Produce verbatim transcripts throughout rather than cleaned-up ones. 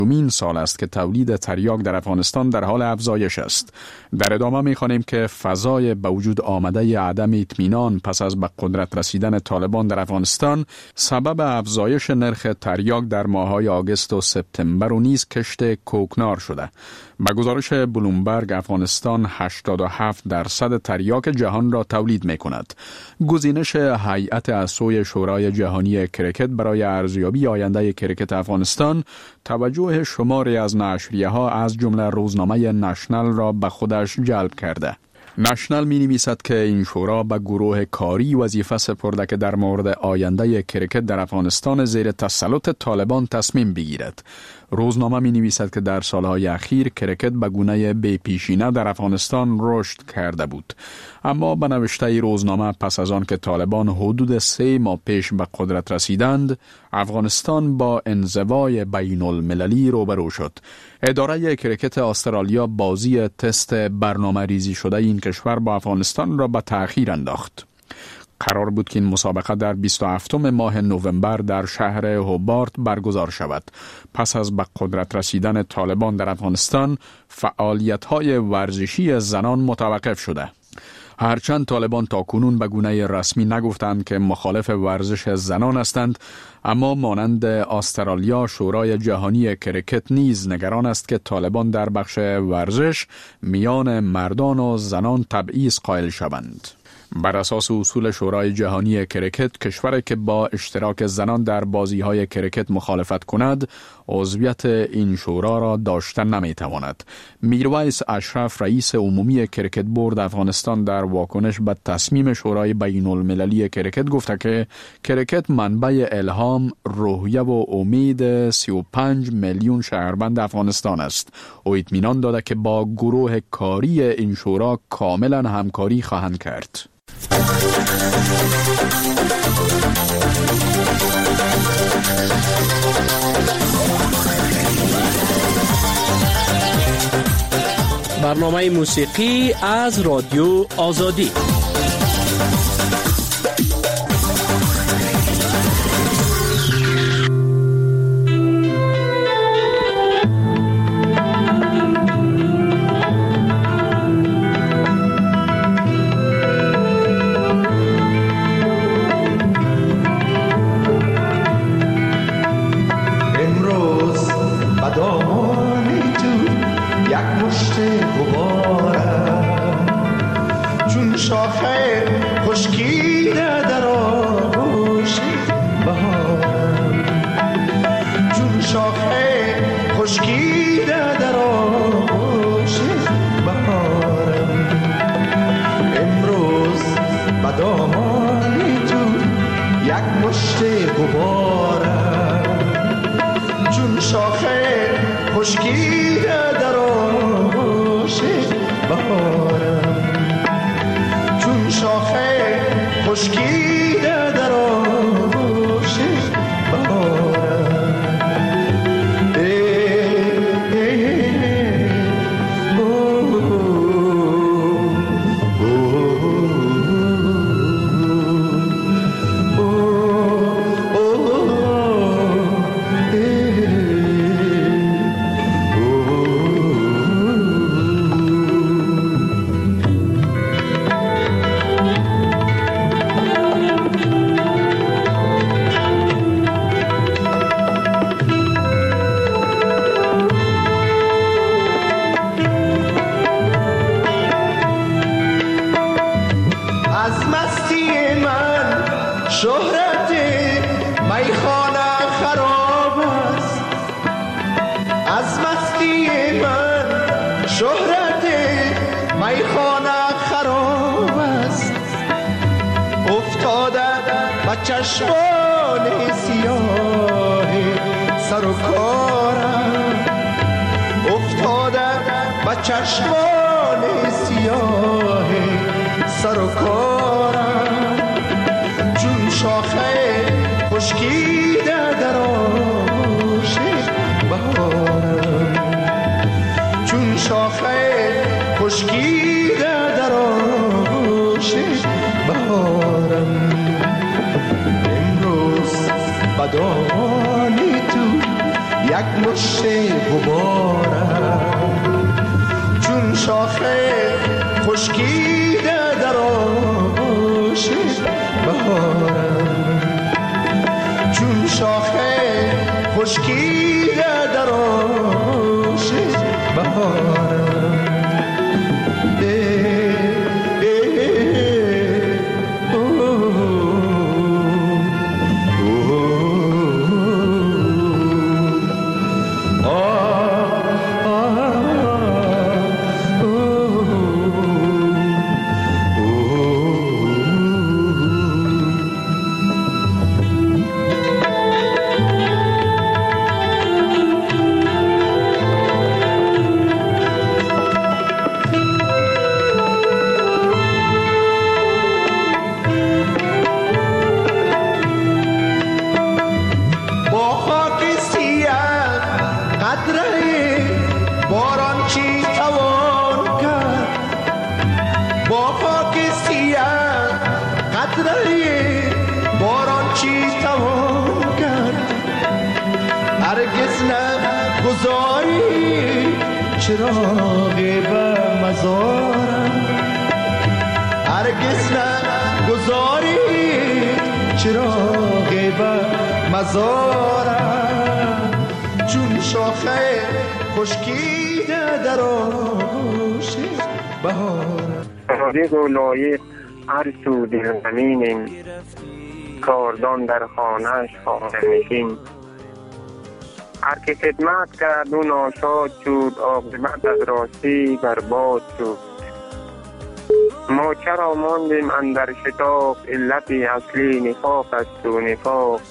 این سال است که تولید تریاک در افغانستان در حال افزایش است. در ادامه می‌خوانیم که فضای به وجود آمده عدم اطمینان پس از به قدرت رسیدن طالبان در افغانستان سبب افزایش نرخ تریاک در ماه‌های آگوست و سپتامبر و نیز کشت کوکنار شده. با گزارش بلومبرگ افغانستان هشتاد و هفت درصد تریاک جهان را تولید می‌کند. گزینش هیئت از سوی شورای جهانی کرکت برای ارزیابی آینده کرکت افغانستان توجه شماری از نشریه‌ها از جمله روزنامه نشنل را به خودش جلب کرده. نشنل می نویسد که این شورا به گروه کاری وظیفه سپرده که در مورد آینده کرکت در افغانستان زیر تسلط طالبان تصمیم بگیرد. روزنامه می نویسد که در سالهای اخیر کرکت به گونه بی پیشینه در افغانستان رشد کرده بود. اما به نوشته روزنامه پس از آن که طالبان حدود سه ماه پیش به قدرت رسیدند، افغانستان با انزوای بین المللی روبرو شد. اداره کرکت استرالیا بازی تست برنامه ریزی شده این کشور با افغانستان را به تأخیر انداخت. قرار بود که این مسابقه در بیست و هفتم ماه نوامبر در شهر هوبارت برگزار شود. پس از به قدرت رسیدن طالبان در افغانستان، فعالیت‌های ورزشی زنان متوقف شده. هرچند طالبان تا کنون به گونه رسمی نگفتند که مخالف ورزش زنان هستند، اما مانند استرالیا شورای جهانی کرکت نیز نگران است که طالبان در بخش ورزش میان مردان و زنان تبعیض قائل شوند. بر اساس اصول شورای جهانی کرکت، کشوری که با اشتراک زنان در بازی‌های کرکت مخالفت کند، عضویت این شورا را داشته نمی‌تواند. میرویس اشرف رئیس عمومی کرکت بورد افغانستان در واکنش به تصمیم شورای بین المللی کرکت گفته که کرکت منبع الهام، روحیه و امید سی و پنج میلیون شهروند افغانستان است. او اطمینان داده که با گروه کاری این شورا کاملا همکاری خواهند کرد. برنامه موسیقی از رادیو آزادی. چشمان سیاه سر و کارم افتاده به چشمان سیاه سر و کارم چون شاخه خشکیده در آغوش بهارم چون شاخه خشکیده در آغوش بهارم بدانی تو یک پشت غبارم، چون شاخه خشکیده در آغوش بهارم، چون شاخه خشکیده در آغوش بهارم. چراغ به مزارم، هرگز نگذاری چراغ به مزارم، چون شاخه خشکیده در آغوش بهارم. صادق و لایق هر سو دل زمینیم، کاردان در خانه‌اش خانه نشین. هر که خدمت کرد و ناشاد شد، عاقبت از راستی برباد شد. ما چرا ماندیم اندر شتاب، علت اصلی نفاق است و نفاق.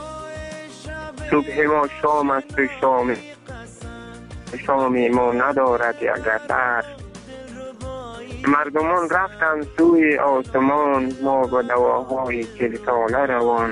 صبح ما شام است و شام شام ما ندارد یک اثر. مردمان رفتن سوی آسمان، ما با دواهای چل ساله روان.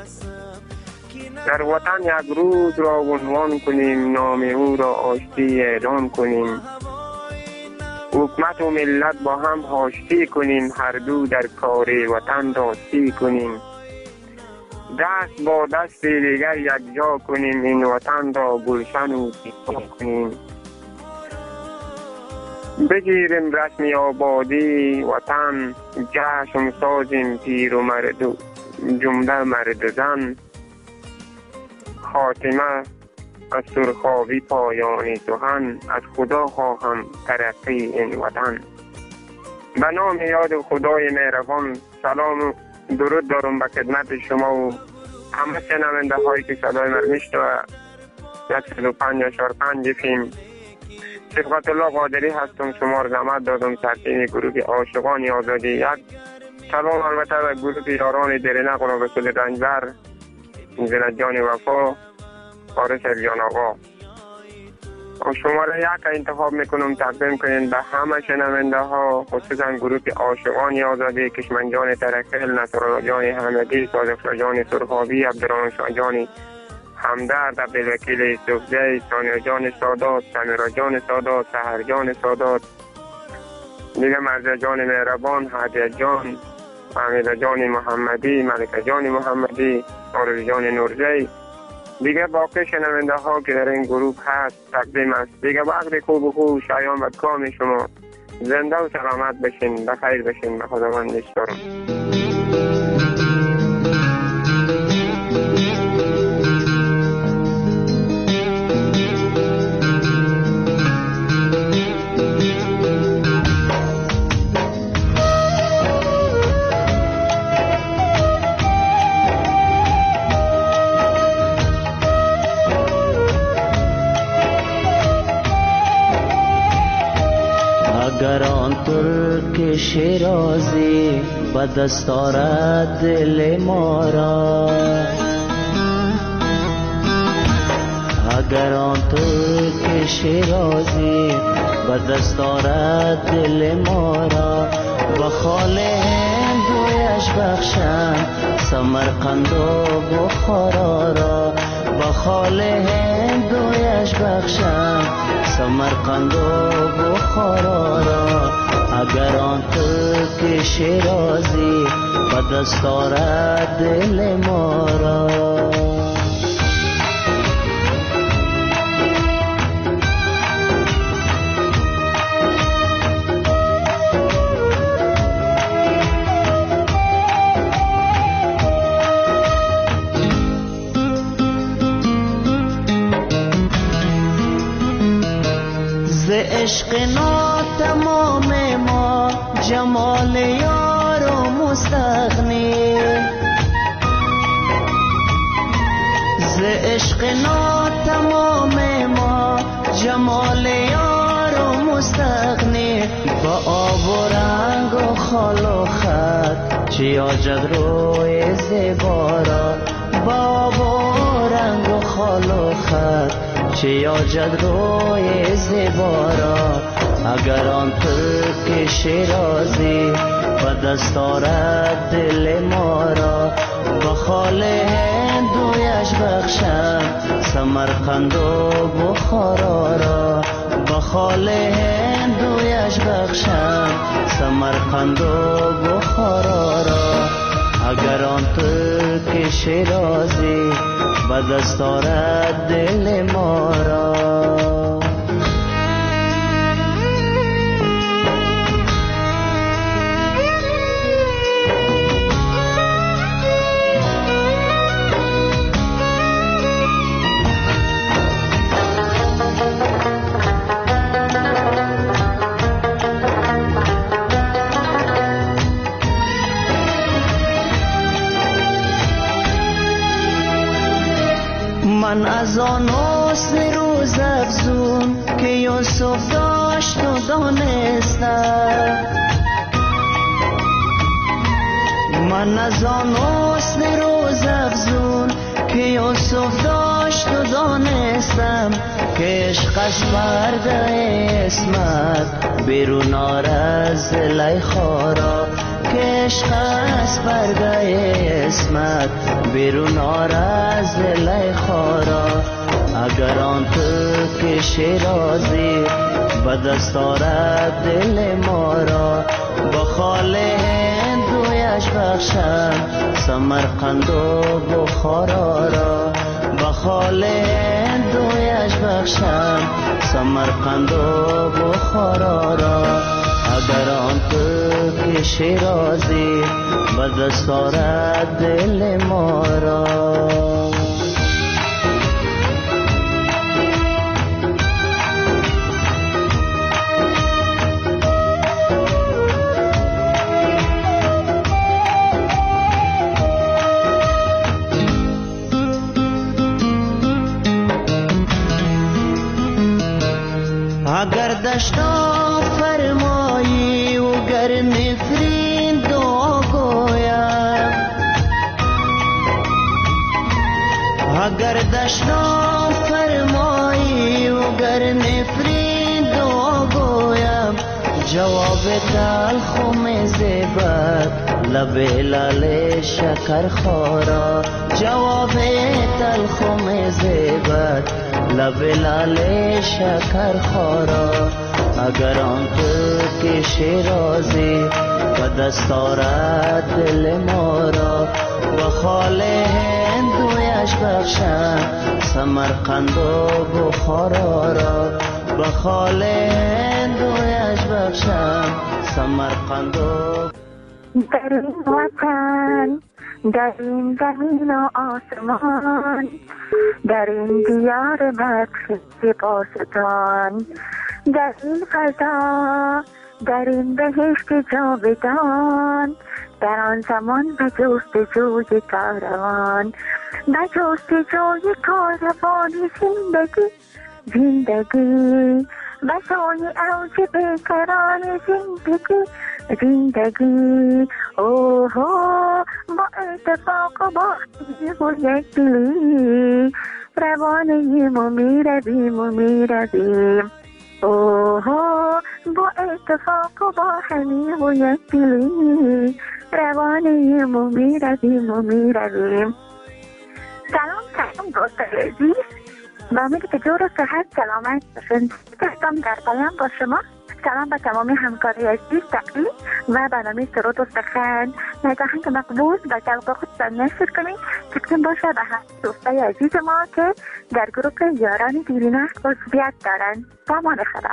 در وطن یک روز را عنوان کنیم، نام او را آشتی اعلان کنیم. حکومت و ملت با هم آشتی کنیم، هر دو در کار وطن راستی کنیم. دست با دست دیگر یک جا کنیم، این وطن را گلشن و زیبا کنیم. بگیریم رسمی آبادی وطن، جشن سازیم پیر و مرد و جمله مرد و زن. خاتمه از سرخاوی پایانی سخن، از خدا خواهم ترقی این وطن. به نام یاد خدای مهربان سلام و درود دارم به خدمت شما و همه شنونده هایی که صدای من میشنوه. صد و پنج اشار پنج فیلم صفقت الله قادری هستم. شما را زحمت دادم سرچین گروه عاشقان آزادی. یک سلام البته به گروه یاران دلنق و رسول رنجبر، زنت جان وفا، فارس جان آقا. شماره یک انتخاب میکنم تقدیم کنین به همه شنونده ها، خصوصا گروه عاشقان آزادی، کشمنجان ترکل، نصرالله جان حمدی، صادق جان سرخاوی، عبدالرحمن شاه جان همدرد، عبدالوکیل یوسفزی، ثانیه جان سادات، سمیرا جان سادات، سحر جان سادات، دیگه مرزا جان مهربان، هدیه جان، حمیده جان محمدی، ملکه جان محمدی، آرزو جان نورزی، دیگه باقی شنونده ها که در این گروه هست تقدیم است. دیگه وقت خوب و خوب شایان و کام شما زنده و سلامت بشین، بخیر بشین، به خداوندش دارم. اگر آن ترک شیرازی به دست آرد دل ما را، اگر آن ترک شیرازی به دست آرد دل ما را، به خال هندویش بخشم سمرقند و بخارا را، به خال هندویش بخشم سمرقند و بخارا را. اگر آن ترک شیرازی به دست آرد دل ما را. ز عشق ناتمام ما جمال یار و مستغنی، ز عشق ناتمام ما جمال یار و مستغنی، با آب و رنگ و خال و خط چی آجد روی زیبا را، با آب و رنگ و خال و خط چی آجد روی زیبا را. اگر آن ترک شیرازی و دست آرد دل ما را، با خال هندویش بخشم سمرقند و بخارا را، با خال هندویش بخشم سمرقند و بخارا را. اگر آن ترک شیرازی و دست آرد دل ما را. من از آن حسن روز افزون که یوسف داشت و دانستم، من از آن حسن روز افزون که یوسف داشت و دانستم، که عشق از پرده اسمت بیرون آرد زلیخا را، که عشق از پرده اسمت بیرون آرد زلیخا را. اگر آن ترک شیرازی به دست آرد دل ما را، با خال هندویش بخشم سمرقند و بخارا را، با خال هندویش بخشم سمرقند و بخارا را. اگر آن ترک شیرازی به دست آرد دل ما را. اگر دشتا فرمایی و گر نفرین دعا گویم، اگر دشتا فرمایی و گر نفرین دعا گویم، جواب تلخ و مزبت لب لال شکر خورا، جواب تلخ و مزبت لب لال شکر خورا. اگر آن ترک شیرازی و دست آرد دل ما را، و خال هندویش بخشم سمرقند و بخارا را، و خال هندویش بخشم سمرقند و. در این وطن، در این زمین و آسمان، در این دیار مدخل پاسدان، در این فضا، در این بهشت جاودان، در آن زمان به جستجوی کاروان، به جستجوی کاروان زندگی، زندگی به سوی اوج بیکران زندگی، زندگی. اوه با اتفاق و با خیلی و یک دلی روانیم و میرویم و میرویم. اوه با اتفاق و با همیم و یک دلی روانیم و میرویم و میرویم. سلام سلام دوستای عزیز، با امید که جور و صحت سلامت باشین. دستم در پایان با شما. سلام به تمامی همکاری عزیز تقییم و برنامه سرود و سخن نگاهن که مقبول و جلقه خود نشر کنید که بتون باشه به هم دوستای عزیز ما که در گروپ یاران دیرینه عضویت دارن. با امان خدا.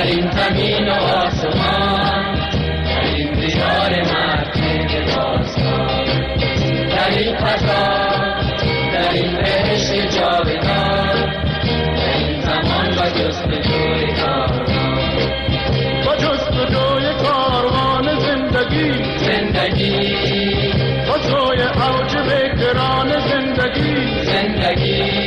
در این زمین و آسمان، در این دیار مرکب داستان، در این فضا، در این بهشت جاودان، در این زمان و جستجوی کاروان، با جستجوی کاروان زندگی، زندگی با سوی اوج بکران زندگی، زندگی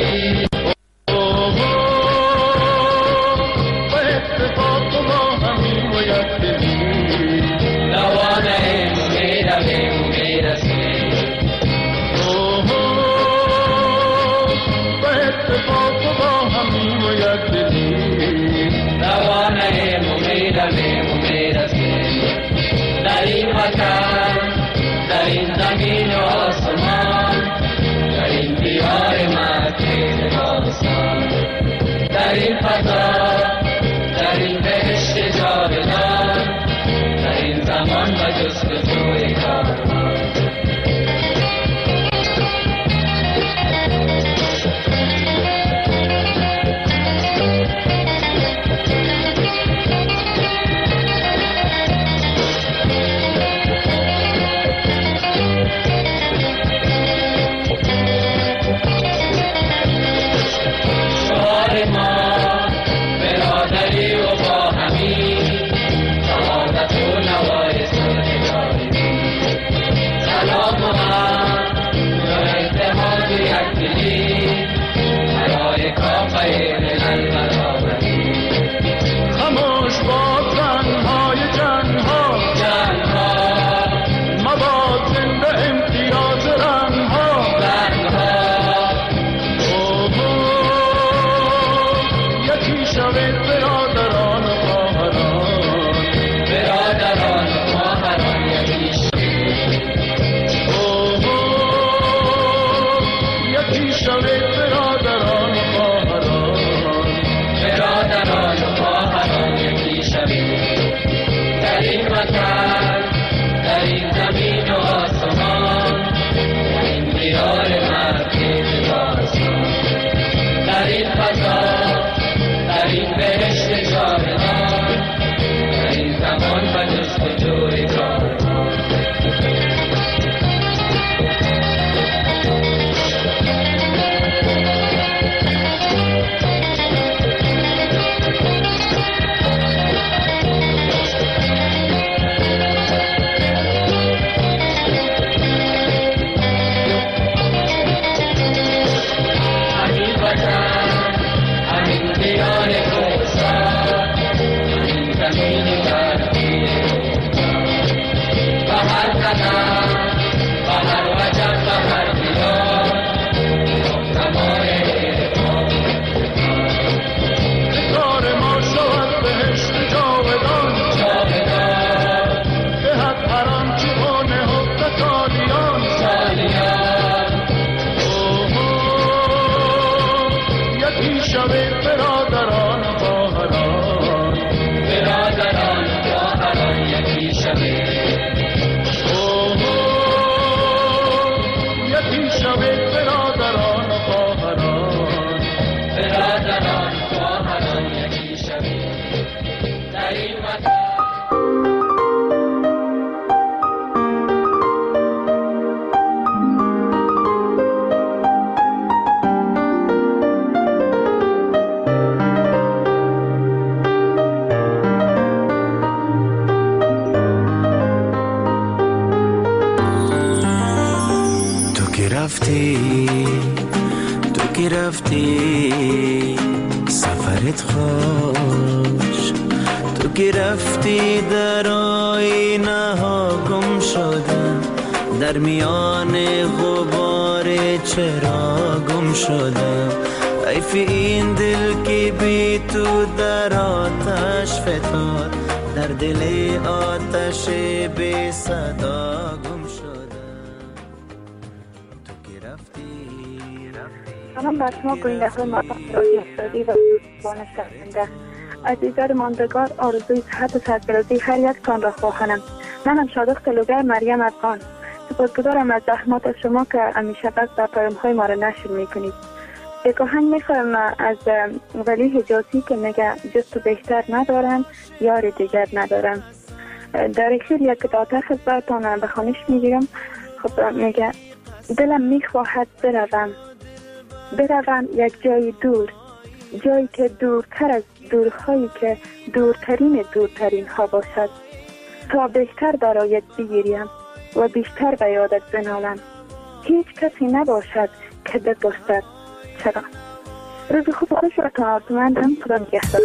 در این زمین و آسمان، در این دیار مرکب داستان، در این فضا، در این بهشت جاودان، در این زمان و جستجوی کاروان. خموش با تنهای جنها، جنها مباد زنده امتیاز رنها، رنها یکی شوید برادران و خواهران، برادران و خواهران یکی شوید، یکی شوید برادران و خواهران، برادران و خواهران یکی شوید، در این وطن، در این زمین و آسمان، در این دیار مرکب داستان، در این فضا، در این بهشت جاودان، در این زمان و جستجوی کاروان. برادران و خواهران، برادران و خواهران یکی شوید، یکی شوید برادران و خواهران، برادران و خواهران یکی شوید، در این وطن. تو که رفتی سفرت خوش، تو که رفتی در آینه ها گم شدم، در میان غبار چرا گم شدم، حیف این دل که بی تو در آتش فتاد، در دل آتش بی صدا گم شدم. سلام بر شما گوینده مردم رادیو آزادی و دوستان شنونده. عزیزان ماندگار، آرزوی صحت و سرفرازی هر یکتان را خواهانم. منم شادق تلوگر مریم افغان. سپاسگزارم از زحمات شما که همیشه وقت و پیام‌های ما را نشر می‌کنید. یک آهنگ میخوایم از ولی حجازی که میگه جز تو بهتر ندارم یار دیگر ندارم. در اخیر یک داده خدمتتان به خوانش میگیرم. خب میگه دلم میخواهد بروم بروم یک جای دور، جایی که دورتر از دورهایی که دورترین دورترین ها باشد، تا بهتر برایت بگیریم و بیشتر به یادت بنالم. هیچ کسی نباشد که بپرسد چرا. روز خوب خوش و تا آرزومندم. خدا نگهدار.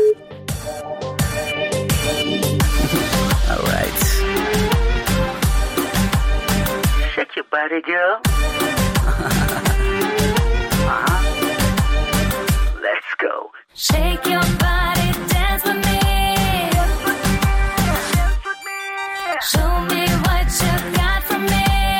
Alright. Shake your body, girl. uh-huh. Let's go. Shake your body, dance with me. Show me what you got for me.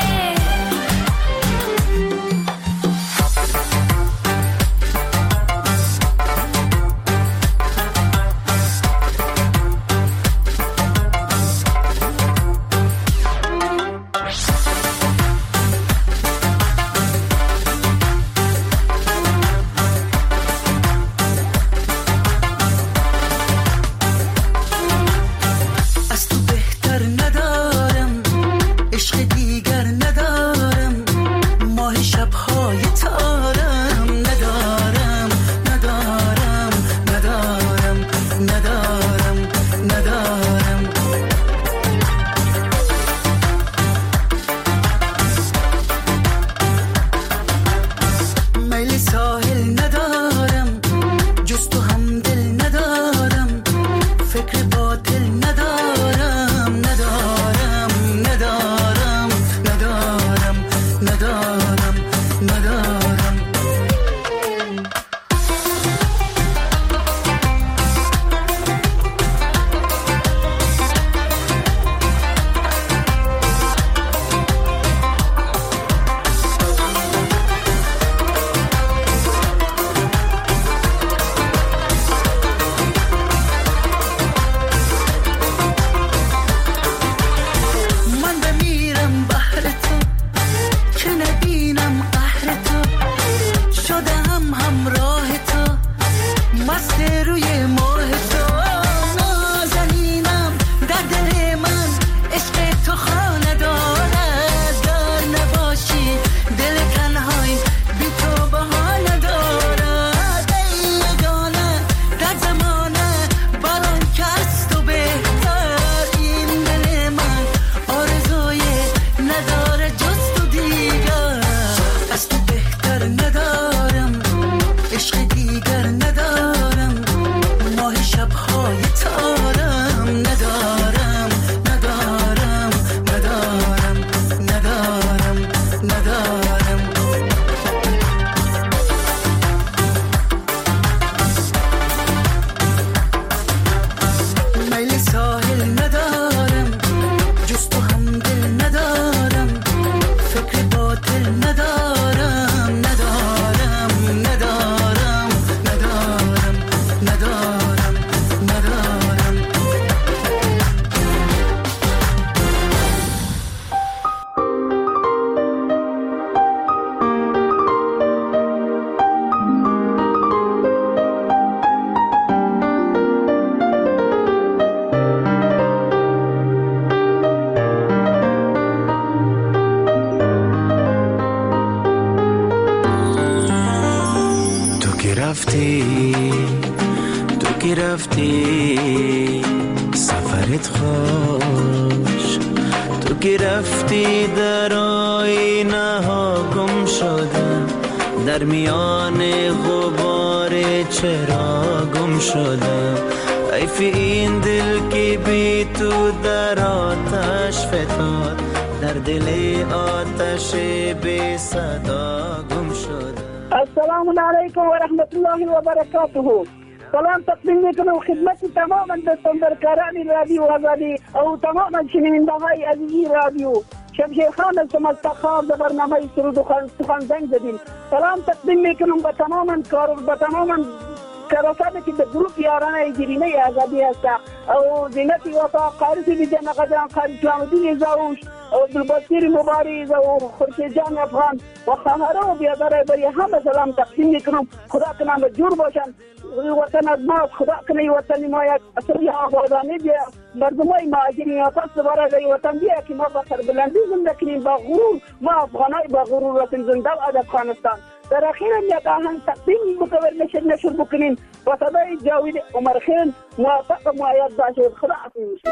رفتی سفرت خوش، تو که رفتی در آینه ها گم شدم، در میان غبار چرا گم شدم. حیف این دل که بی تو در آتش فتاد، در دل آتش بی صدا گم شدم. السلام علیکم و رحمت الله و برکاته. سلام تقدیم میکنم خدمت تمام دستاندرکاران رادیو آزادی او تمام شنونده های عزیزی رادیو. شمشیر خان هستم از تخار در برنامه سرود و سخن زنگ زدیم. سلام تقدیم میکنم به تمام کار به تمام کارافرادی که در گروپ یاران گرینه آزادی هست او زینت وفا قارسی بیجان قدران قاری اسلام الدین زاوش عبدالبصیر مبارز و خورشید جان افغان و خواهران و برادرای برای همه سلام تقدیم میکنم. خدا کنه مجبور باشن وطن از ما، خدا کنه وطن ما یک اصلی آبادانی بیا، مردمای مهاجرین واپس دوباره به وطن بیا که ما با سربلندی زنده کنیم، با غرور. ما افغانای با غرور رفتیم زنده و افغانستان. در اخیر یک آهنگ تقدیم بکنیم، نشر نشر بکنیم با صدای جاوید عمرخیل. موفق و مؤید باشید. خدا حافظ.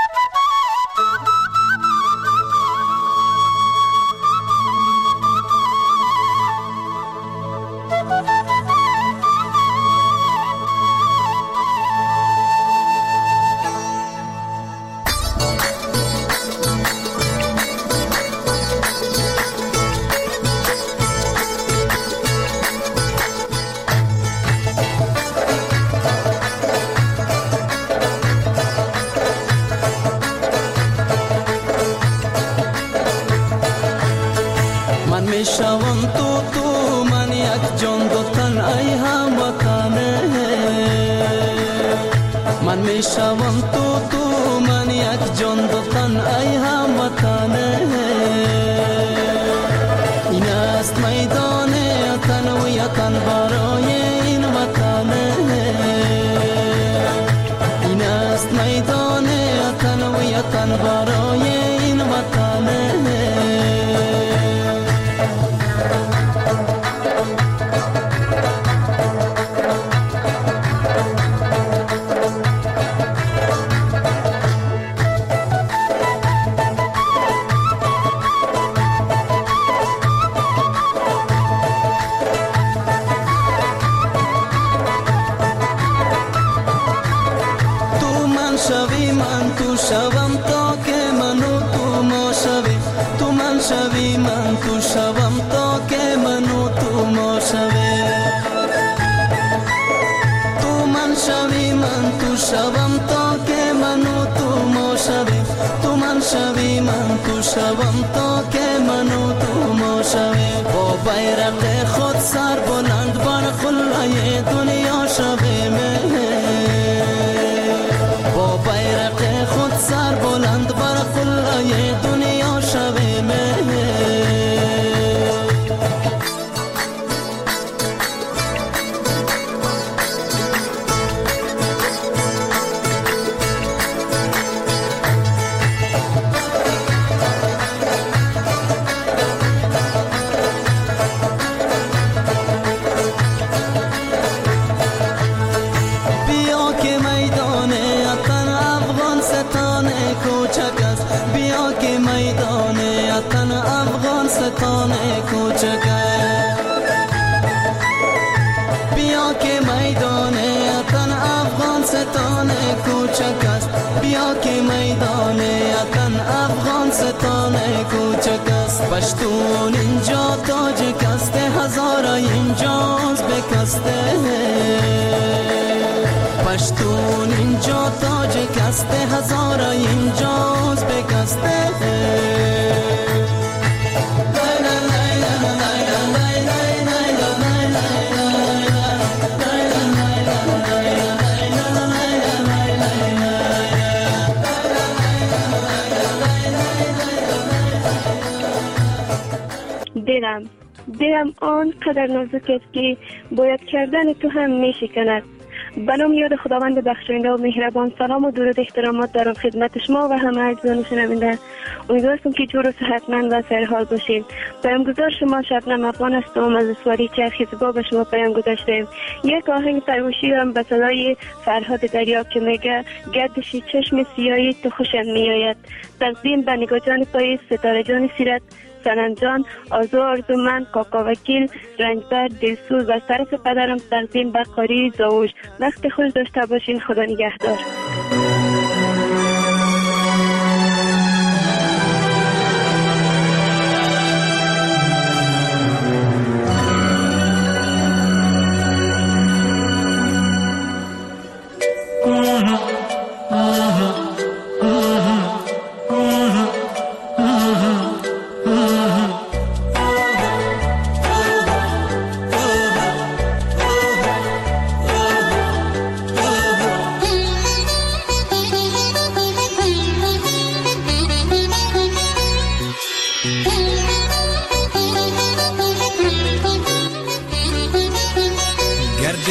میشوم تو تو من یک جان دو تن ای هموطنه، من میشوم تو تو من یک جان دو تن ای هموطنه. این است میدان تن و یتن برای این وطنه، این است میدان تن و یتن برای این وطنه. شوم تا که منو تو ما شویم، تو من شوی من تو شوم تا که منو تو ما شویم، تو من شوی من تو شوم تا که منو تو ما شویم، تو من شوی من تو شوم تا که منو تو ما شویم. با بیرق خود سر بلند بر قله دنیا شویم، با بیرق خود سر بلند بر قله دنیا شویم. ستان کوچک بیا که میدان وطن افغان ستان کوچک است، بیا که میدان وطن افغان ستان کوچک است. پشتون اینجا تاجک است، هزارا اینجاز بکسته، پشتون اینجا تاجک است، هزارا اینجاز بکسته. دلم دلم آن قدر نازک است که باید کردن تو هم می شکند. به نام یاد خداوند بخشاینده و مهربان، سلام و درود احترامات دارم خدمت شما و همه عزیزان شنونده. امیدوارم که جور و صحتمند و سرحال باشید. پیامگذار شما شبنم افغان هستم از سواری چرخی زیبا به شما پیام گذاشتم. یک آهنگ سروشی دارم به صدای فرهاد دریاب که میگه گردشی چشم سیاهی تو خوشم میآید. تقدیم به نگاه جان پای ستاره جان سیرت، سنن جان، آرزو آرزو من، کاکا وکیل، رنجبر، دلسوز و طرف پدرم تقدیم به قاری زاوش. وقت خوش داشته باشین. خدا نگهدار.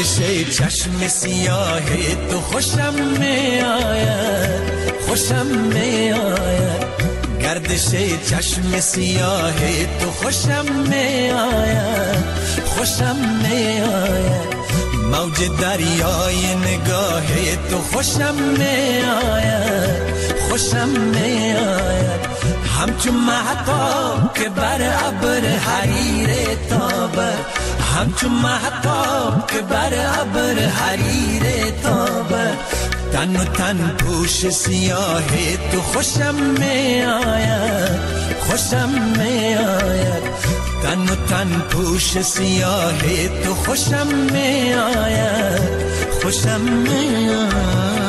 گردش چشم سیاه تو خوشم می آید، خوشم می آید. گردش چشم سیاه تو خوشم می آید، خوشم می آید. موج دریای نگاه تو خوشم می آید، خوشم می آید. همچون مهتاب که بر ابر حریر تابد، همچون مهتاب که بر ابر حریر تابد. تن و تن پوش سیاه تو خوشم می آید، خوشم می آید. تن و تن پوش سیاه تو خوشم می آید، خوشم می آید.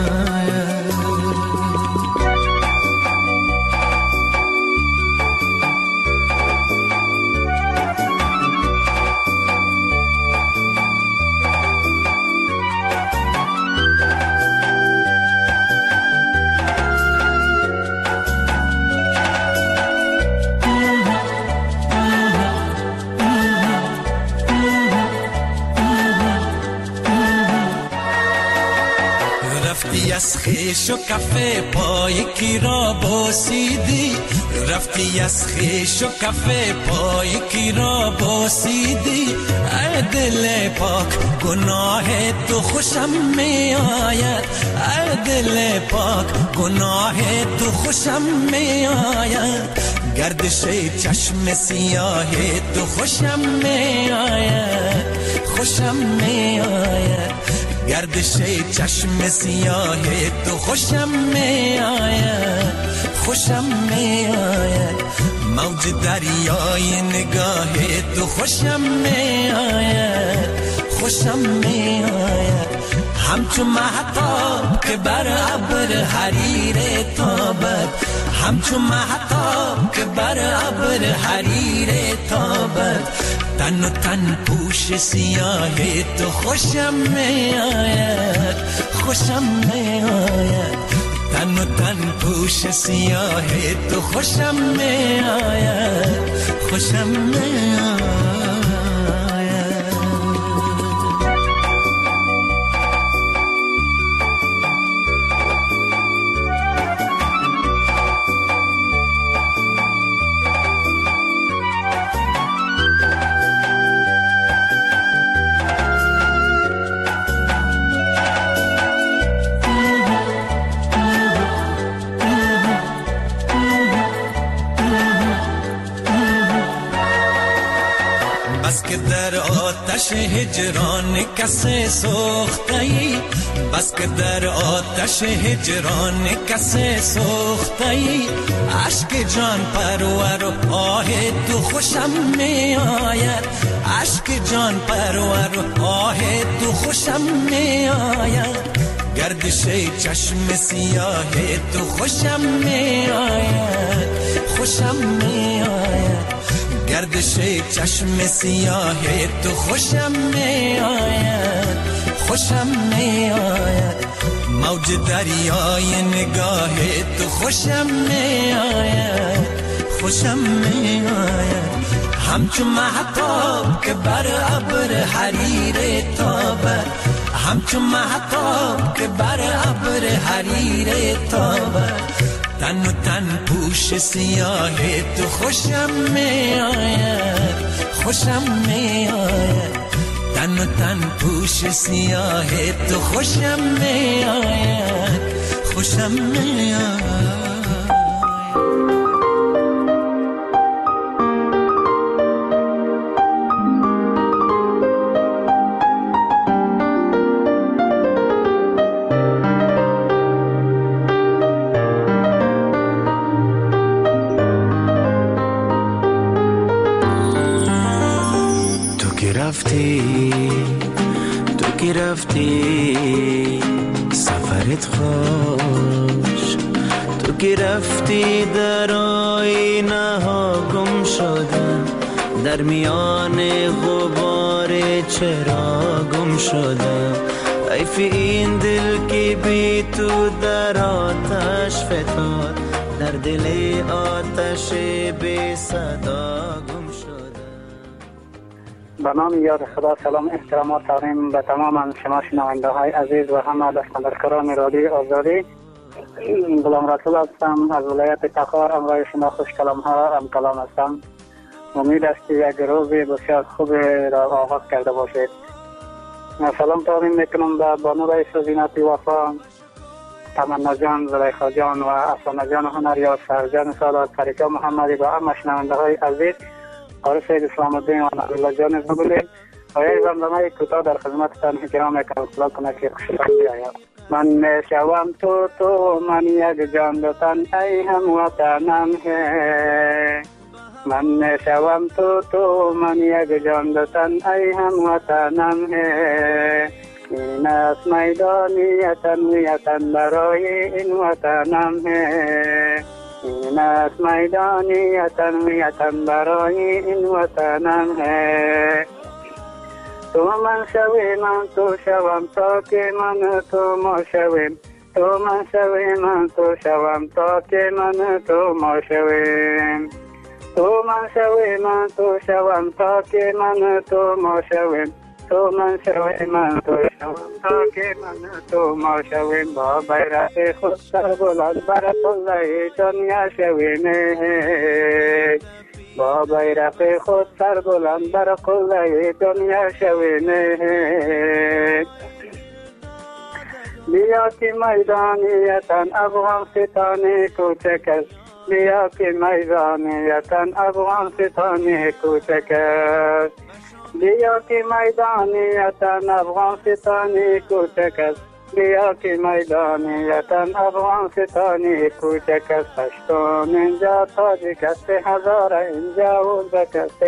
از خیش و کفه پای کی را بوسیدی، رفتی از خیش و کفه پای کی را بوسیدی. ای دل پاک گناه تو خوشم می آید، ای دل پاک گناه تو خوشم می آید. گردش چشم سیاه تو خوشم می آید، خوشم می آید. گردش چشم سیاه تو خوشم می آید، خوشم می آید. موج دریای نگاه تو خوشم می آید، خوشم می آید. همچون مهتاب که بر ابر حریر تابد، همچون مهتاب که بر ابر حریر تابد. تن و تن پوش سیاه تو خوشم می آید، خوشم می آید. تن و تن پوش سیاه تو خوشم می آید، خوشم می آید. بس که در آتش هجران کسی سوخته‌ای، بس که در آتش هجران کسی سوخته‌ای. عشق جان پرور و آه تو خوشم می آید، عشق جان پرور و آه تو خوشم می آید. گردش چشم سیاه تو خوشم می آید، خوشم می آید. گردش چشم سیاه تو خوشم می آید، خوشم می آید. موج دریای نگاه تو خوشم می آید، خوشم می آید. همچون مهتاب که بر ابر حریر تابد، همچون مهتاب که بر ابر حریر تابد. تن و تن پوش سیاه تو خوشم می آید، خوشم می آید. تن و تن پوش سیاه تو خوشم می آید، خوشم می آید. تو که رفتی سفرت خوش، تو که رفتی در آینه ها گم شدم، در میان غبار چرا گم شدم. حیف این دل که بی تو در آتش فتاد، در دل آتش بی صدا گم شدم. به نام یاد خدا سلام احترامات داریم به تمام شما شنونده های عزیز و همه دستاندرکاران رادیو آزادی. غلام رسول هستم از ولایت تخار. امروز شما خوش کلام ها هم کلام هستم. امید است که یک روز بسیار خوب را آغاز کرده باشید. سلام تقدیم میکنم به بانو رئیس زینت وفا، تمنا جان، زلیخا جان و افسانه جان هنریار، سرجان سادات، فریقا محمدی و همه شنونده های عزیز. عارف سید اسلام الدین و نبیالله جان زبولی و یک زمزمه کوتاه در خدمتتان احترام میکنم. خدا کنه که خوشتان بیاید. من میشوم تو تو من یک جان دو تن ای هموطنم ہے. من میشوم تو تو من یک جان دو تن ای هموطنم ہے. این است میدانیتن ویتن برای این وطنم ہے. این است میدانیتن ویتن برای این وطنم ہے. تو من شوی من تو شوم تا که من تو ما شویم. تو من شوی من تو شوم تا که من تو ما شویم. تو من شوی من تو شوم تا که من تو ما شویم. تو من شوی من تو شوم تا که من تو ما شویم. با بیرق خود سر بلند بر قله دنیا شویم. با بیرق خود سر بلند بر قله دنیا شویم. بیا که میدانیتن افغانستان کوچک است. بیا که میدانیتن افغانستان کوچک است. بیا که میدانیتن افغانستان کوچک است. بیا که میدانیتن افغانستان کوچک است. پشتون اینجا تاجیک است، هزاره اینجا ازبک است.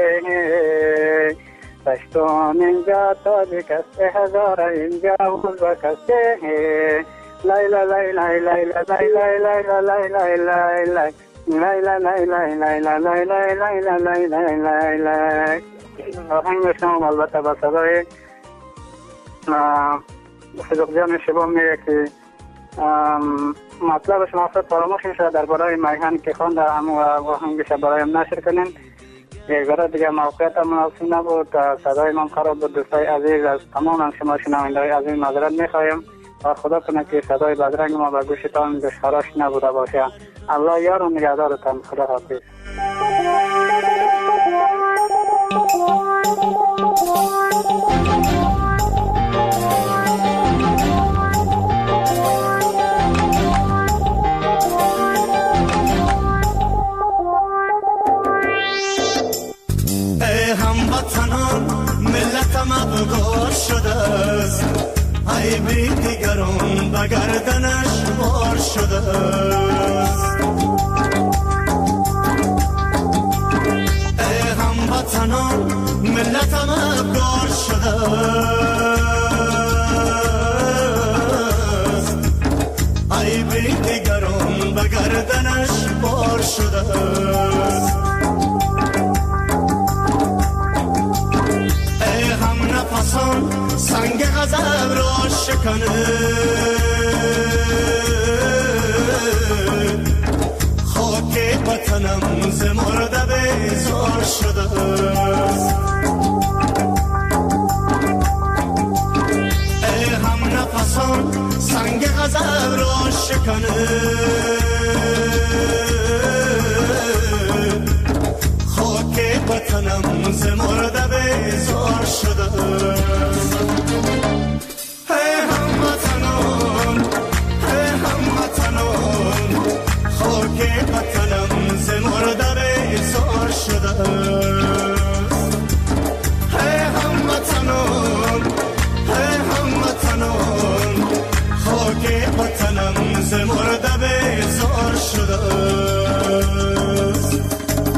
پشتون اینجا تاجیک است، هزاره اینجا ازبک است. لیلا لیلا لیلا لیلا لیلا لیلا لیلا لیلا لیلا لیلا لیلا لیلا. آهنگ میشنم البته با صدای صدق جان شبا میگه که مطلبش مقصد فراموش میشه درباره میهن که خونده هم و آهنگش برایم نشر کنین. یک بار دیگه موقعیت مناسب نبود، صدای من خراب بود. دوستای عزیز از تمام شما شنونده های عزیز معذرت میخوایم و خدا کنه که صدای بدرنگ ما به گوشتان دشخراش نبوده باشه. الله یار و نگهدارتان. خدا حافظ. ای هموطنان ملتم افغان شده است. ای بی دیگران به گردنش بار شده است. ای هموطنان ملتم افغان شده است. ای بی دیگران به گردنش بار شده است. ای هم نفسان سنگ غضب را شکنه. خاک وطنم ز مرده بیزار شده است. ای هم نفسان سنگ غضب را شکنه. خاک وطنم ز مرده بیزار شده است. ای هموطنان ای هموطنان خاک وطنم ز مرده بیزار شده است. ای هموطنان ای هموطنان خاک وطنم ز مرده بیزار شده است.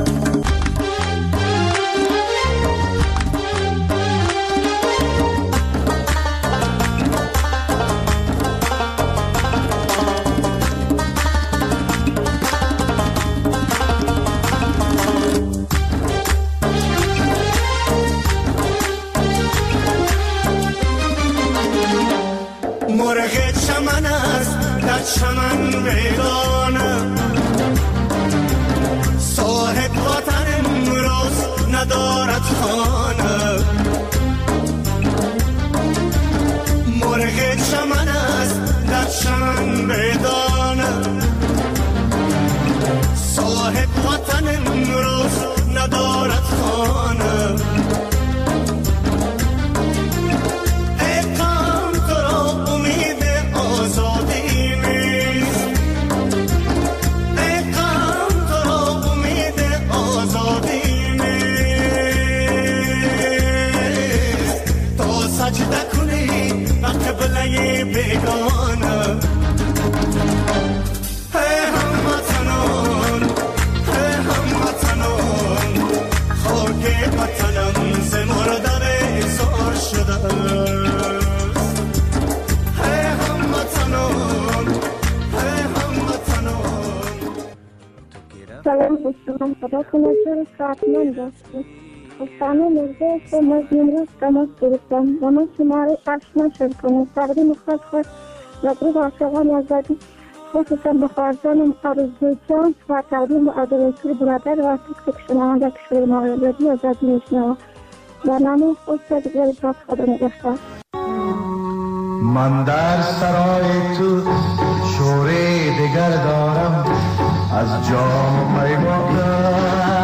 مرغ چمن است در چمن ویرانه. صاحب وطن امروز ندارد خانه. سجده کنی به قبله بیگانه. ای هموطنان ای هموطنان خاک وطنم ز مردن ایثار شده است. ای هموطنان ای هموطنان. سلام دوستان، خدا کنه شروع ساعتمند باشید. خستانه مرده شما از نمروز تماس گرفتم و من شماره آشنا شد کنم. تقدیم خود خود و گروه عاشقان آزادی، خصوصا به فرزانم آرزوی جان و تقدیم به عبدالرسول برادر و تک تک شنونده که شروع رادیو آزادی میشنوم. برنامه خود را دیگر باز خدا نگهدار. من در سرای تو شوری دیگر دارم از جام پیمانم.